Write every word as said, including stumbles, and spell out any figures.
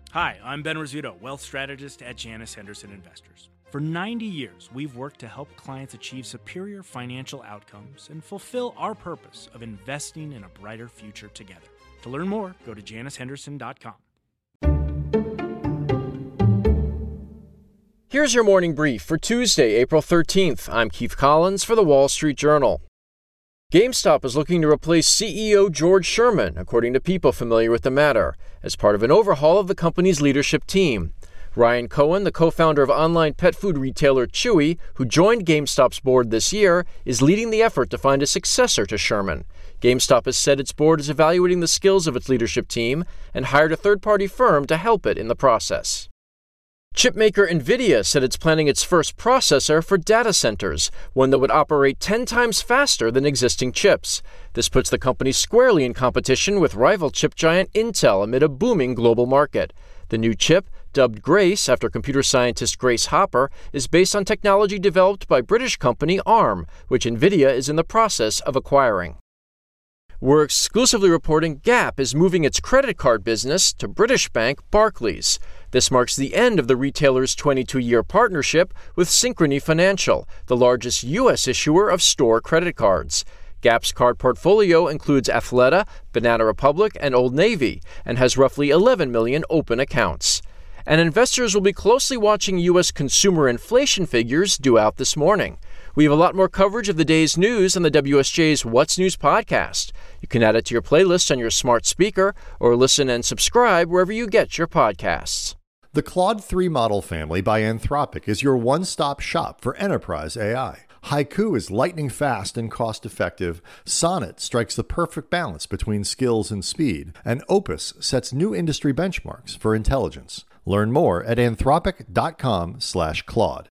Hi, I'm Ben Rizzuto, wealth strategist at Janus Henderson Investors. For ninety years, we've worked to help clients achieve superior financial outcomes and fulfill our purpose of investing in a brighter future together. To learn more, go to janus henderson dot com. Here's your morning brief for Tuesday, April thirteenth. I'm Keith Collins for the Wall Street Journal. GameStop is looking to replace C E O George Sherman, according to people familiar with the matter, as part of an overhaul of the company's leadership team. Ryan Cohen, the co-founder of online pet food retailer Chewy, who joined GameStop's board this year, is leading the effort to find a successor to Sherman. GameStop has said its board is evaluating the skills of its leadership team and hired a third-party firm to help it in the process. Chipmaker NVIDIA said it's planning its first processor for data centers, one that would operate ten times faster than existing chips. This puts the company squarely in competition with rival chip giant Intel amid a booming global market. The new chip, dubbed Grace after computer scientist Grace Hopper, is based on technology developed by British company ARM, which NVIDIA is in the process of acquiring. We're exclusively reporting Gap is moving its credit card business to British bank Barclays. This marks the end of the retailer's twenty-two-year partnership with Synchrony Financial, the largest U S issuer of store credit cards. Gap's card portfolio includes Athleta, Banana Republic, and Old Navy, and has roughly eleven million open accounts. And investors will be closely watching U S consumer inflation figures due out this morning. We have a lot more coverage of the day's news on the W S J's What's News podcast. You can add it to your playlist on your smart speaker or listen and subscribe wherever you get your podcasts. The Claude three model family by Anthropic is your one-stop shop for enterprise A I. Haiku is lightning fast and cost-effective. Sonnet strikes the perfect balance between skills and speed. And Opus sets new industry benchmarks for intelligence. Learn more at anthropic dot com slash Claude.